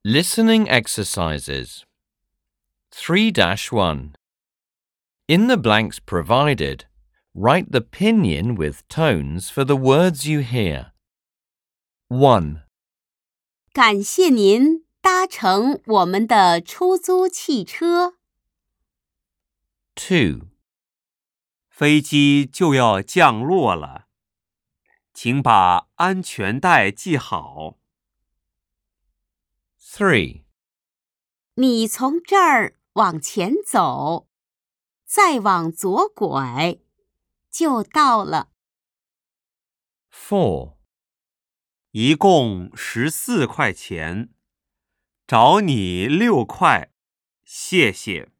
Listening exercises. 3-1. In the blanks provided, write the pinyin with tones for the words you hear. 1. 感谢您搭乘我们的出租汽车。 2. 飞机就要降落了，请把安全带系好。 3. 你从这儿往前走，再往左拐，就到了。 4. 一共14块钱，找你6块，谢谢。